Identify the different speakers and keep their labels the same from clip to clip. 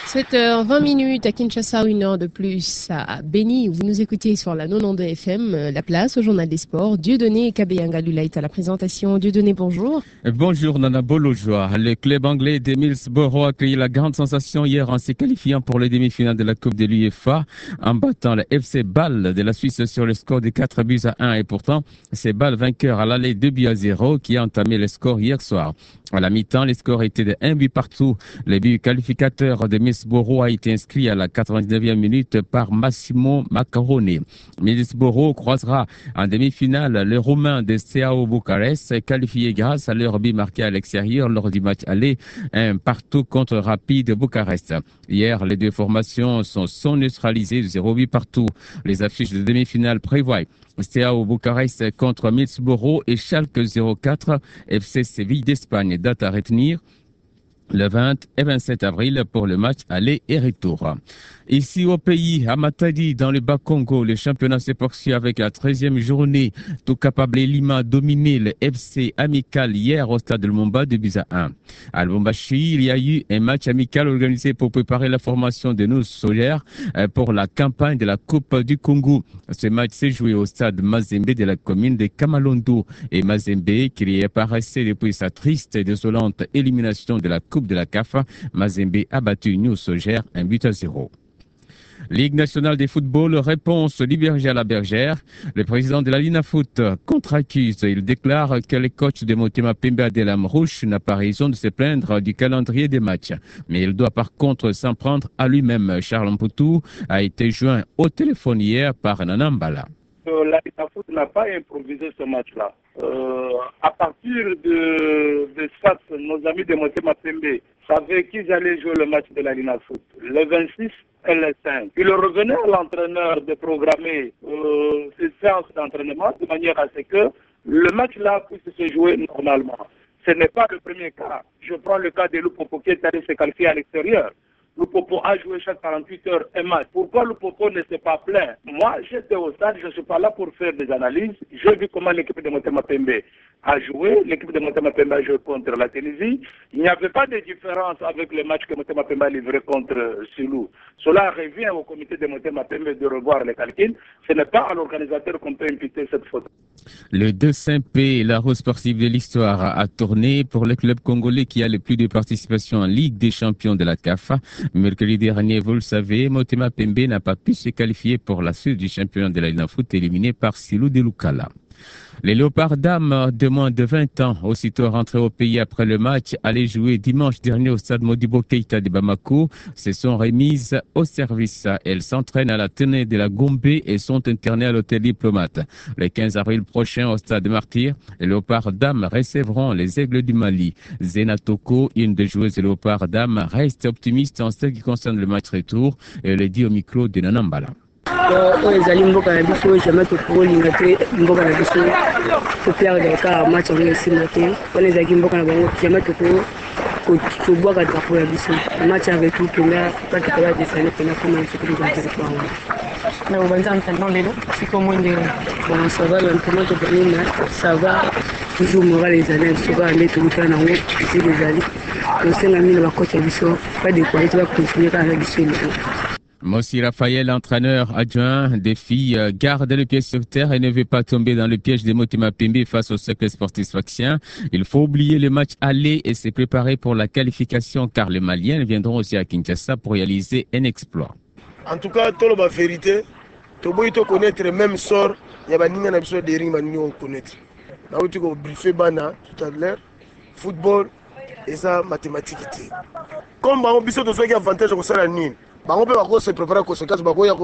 Speaker 1: 7h20 minutes à Kinshasa, 1 heure de plus à Béni. Vous nous écoutez sur la 92 FM, la place au journal des sports. Dieudonné Kabeyanga Lulaït à la présentation. Dieudonné, bonjour.
Speaker 2: Bonjour Nana Bolojoa. Le club anglais de Middlesbrough a créé la grande sensation hier en se qualifiant pour les demi-finales de la Coupe de l'UEFA en battant le FC Bâle de la Suisse sur le score de 4-1. Et pourtant, c'est Bâle vainqueur à l'aller 2-0 qui a entamé le score hier soir. À la mi-temps, le score était de 1 but partout. Le but qualificateur de Middlesbrough a été inscrit à la 89e minute par Massimo Maccarone. Middlesbrough croisera en demi-finale le Roumain de Steaua Bucarest, qualifié grâce à leur but marqué à l'extérieur lors du match aller, un partout contre Rapid Bucarest. Hier, les deux formations sont neutralisées de 0 but partout. Les affiches de demi-finale prévoient Steaua Bucarest contre Middlesbrough et Schalke 04 FC Séville d'Espagne. Date à retenir le 20 et 27 avril pour le match aller et retour. Ici au pays, à Matadi, dans le Bas-Congo, le championnat s'est poursuivi avec la 13e journée. Tout capable Lima a dominé le FC amical hier au stade de Lumumba de buts à 1. À Lubumbashi, il y a eu un match amical organisé pour préparer la formation de nos solaires pour la campagne de la Coupe du Congo. Ce match s'est joué au stade Mazembe de la commune de Kamalondo. Et Mazembe, qui y apparaissait depuis sa triste et désolante élimination de la Coupe de la CAF, Mazembe a battu New Sogère 1-0. Ligue nationale de football, réponse du berger à la bergère. Le président de la Lina Foot contre-accuse. Il déclare que le coach de Motema Pembe Adelam Rouche n'a pas raison de se plaindre du calendrier des matchs. Mais il doit par contre s'en prendre à lui-même. Charles Mputu a été joint au téléphone hier par Nanambala.
Speaker 3: La Lina Foot n'a pas improvisé ce match-là. À partir de ça, nos amis de Motema Pembe savaient qu'ils allaient jouer le match de la Lina Foot. Le 26 et le 5. Il revenait à l'entraîneur de programmer ces séances d'entraînement de manière à ce que le match-là puisse se jouer normalement. Ce n'est pas le premier cas. Je prends le cas de Lupopo qui est allé se qualifier à l'extérieur. Lupopo a joué chaque 48 heures un match. Pourquoi Lupopo ne s'est pas plaint? Moi, j'étais au stade, je ne suis pas là pour faire des analyses. J'ai vu comment l'équipe de Motema Pembe a joué. L'équipe de Motema Pembe a joué contre la Tunisie. Il n'y avait pas de différence avec le match que Motema Pembe a livré contre Silou. Cela revient au comité de Motema Pembe de revoir les calculs. Ce n'est pas à l'organisateur qu'on peut imputer cette faute.
Speaker 2: Le 2-5P, la rose sportive de l'histoire, a tourné pour le club congolais qui a le plus de participation en Ligue des champions de la CAF. Mercredi dernier, vous le savez, Motema Pembe n'a pas pu se qualifier pour la suite du championnat de la Lina Foot éliminé par Silou de Lukala. Les Léopards dames de moins de 20 ans, aussitôt rentrés au pays après le match, allaient jouer dimanche dernier au stade Modibo Keïta de Bamako, se sont remises au service. Elles s'entraînent à la tenue de la Gombe et sont internées à l'hôtel Diplomate. Le 15 avril prochain au stade Martyr, les Léopards dames recevront les Aigles du Mali. Zena Toko, une des joueuses des Léopards dames, reste optimiste en ce qui concerne le match retour et le dit au micro de Nanambala.
Speaker 4: oyo ezali mboka na biso jamais tokolinga te mboka na biso koperdre kaka match yango esimba te wana ezalaki mboka na bango jamais tobwaka drapo ya biso match avec tout mpenza kati koya desane mpena koma na soki tozalaki bango
Speaker 5: na bobanza entraînement lelo siko mwendele
Speaker 4: bon ça va l'entraînement tobanina ça va toujours moral ezali na biso kaka nde tokotala nango esili ezali tosenga mine bakoch ya biso badécourage te bacontinue kaka na biso eloko.
Speaker 2: Mossi Raphaël, entraîneur adjoint des filles, garde le pied sur terre et ne veut pas tomber dans le piège de Motema Pembe face au cercle sportif sfaxien. Il faut oublier le match aller et se préparer pour la qualification car les Maliens viendront aussi à Kinshasa pour réaliser un exploit.
Speaker 6: En tout cas, tout la vérité, tu dois connaître le même sort. Il y a des gens qui ont connaître. Là où tu as briefé Bana tout à l'heure, football et ça mathématiques. Comme on a des avantages comme ça la nuit. On peut se préparer aux conséquences,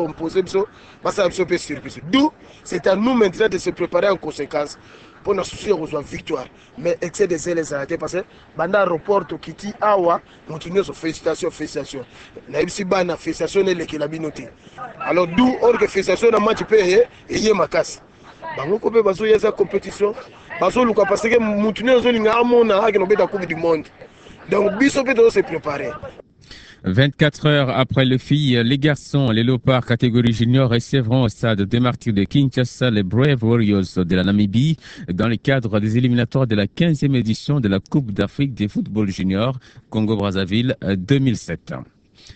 Speaker 6: d'où c'est à nous maintenant de se préparer en conséquence pour nous soucier aux victoires. Mais excès des ailes arrêtés parce que Banda report au Kiti Awa, continuer sur félicitations. Naïbsi Bana, félicitations et l'équipe noté. Alors d'où, or que félicitations dans le match payé et y est ma casse. Bango kope baso yeza compétition, baso luka parce que moutoune zo linga amona ak no beta coupe du monde. Donc biso peut se préparer.
Speaker 2: 24 heures après le filles, les garçons, les Léopards catégorie junior recevront au stade des Martyrs de Kinshasa les Brave Warriors de la Namibie dans le cadre des éliminatoires de la 15e édition de la Coupe d'Afrique des football junior Congo-Brazzaville 2007.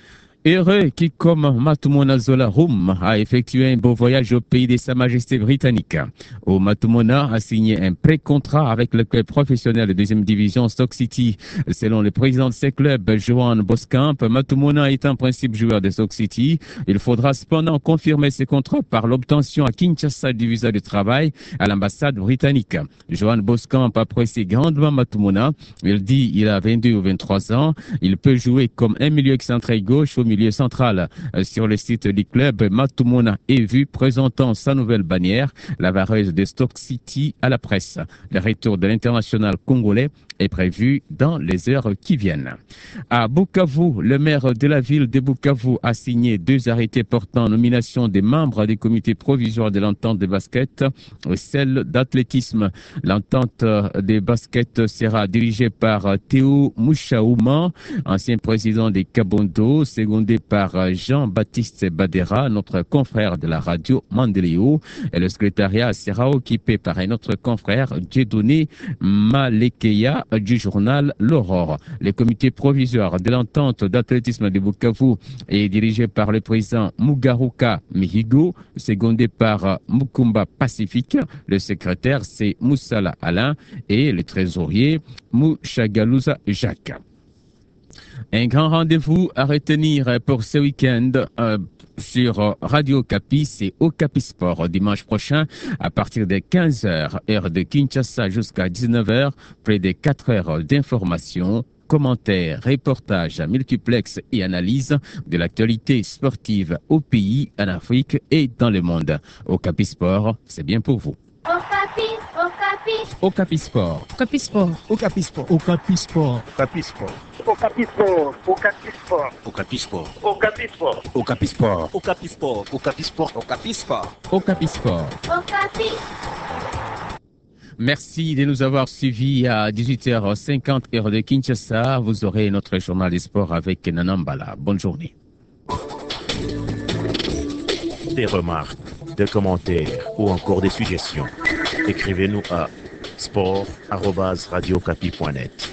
Speaker 2: Heureux qui, comme Matumona Zola Rum, a effectué un beau voyage au pays de Sa Majesté britannique. Où Matumona a signé un pré-contrat avec le club professionnel de deuxième division Stoke City. Selon le président de ce club, Johan Boskamp, Matumona est en principe joueur de Stoke City. Il faudra cependant confirmer ses contrats par l'obtention à Kinshasa du visa de travail à l'ambassade britannique. Johan Boskamp apprécie grandement Matumona. Il dit il a 22 ou 23 ans. Il peut jouer comme un milieu excentré gauche au milieu central. Sur le site du club, Matumona est vu présentant sa nouvelle bannière, la vareuse de Stoke City, à la presse. Le retour de l'international congolais est prévu dans les heures qui viennent. À Bukavu, le maire de la ville de Bukavu a signé 2 arrêtés portant nomination des membres des comités provisoires de l'entente de basket, celle d'athlétisme. L'entente des basket sera dirigée par Théo Mouchaouma, ancien président des Kabondo, secondé par Jean-Baptiste Badera, notre confrère de la radio Mandeleo, et le secrétariat sera occupé par un autre confrère, Dieudonné Malekeya, du journal L'Aurore. Le comité provisoire de l'entente d'athlétisme de Bukavu est dirigé par le président Mugaruka Mihigo, secondé par Mukumba Pacifique. Le secrétaire, c'est Moussala Alain et le trésorier Mouchagalouza Jacques. Un grand rendez-vous à retenir pour ce week-end sur Radio Capi, c'est au Capi Sport dimanche prochain à partir de 15h, heure de Kinshasa jusqu'à 19h, près de 4 heures d'information, commentaires, reportages, multiplex et analyse de l'actualité sportive au pays, en Afrique et dans le monde. Au Capi Sport, c'est bien pour vous. Au Capi Sport.
Speaker 1: Au Capi Sport.
Speaker 7: Au Capi Sport.
Speaker 8: Au Capi Sport.
Speaker 7: Capi Sport.
Speaker 3: Au Capi Sport. Au Capi Sport.
Speaker 7: Au Capi Sport.
Speaker 3: Au Capi Sport.
Speaker 7: Au Capi Sport.
Speaker 8: Au Capi Sport.
Speaker 7: Au Capi Sport.
Speaker 8: Au Capi Sport.
Speaker 2: Au Capi Sport.
Speaker 9: Au Capi.
Speaker 2: Merci de nous avoir suivis à 18h50 heure de Kinshasa. Vous aurez notre journal des sports avec Nanambala. Bonne journée.
Speaker 10: Des remarques, des commentaires ou encore des suggestions. Écrivez-nous à sport@radiocapi.net.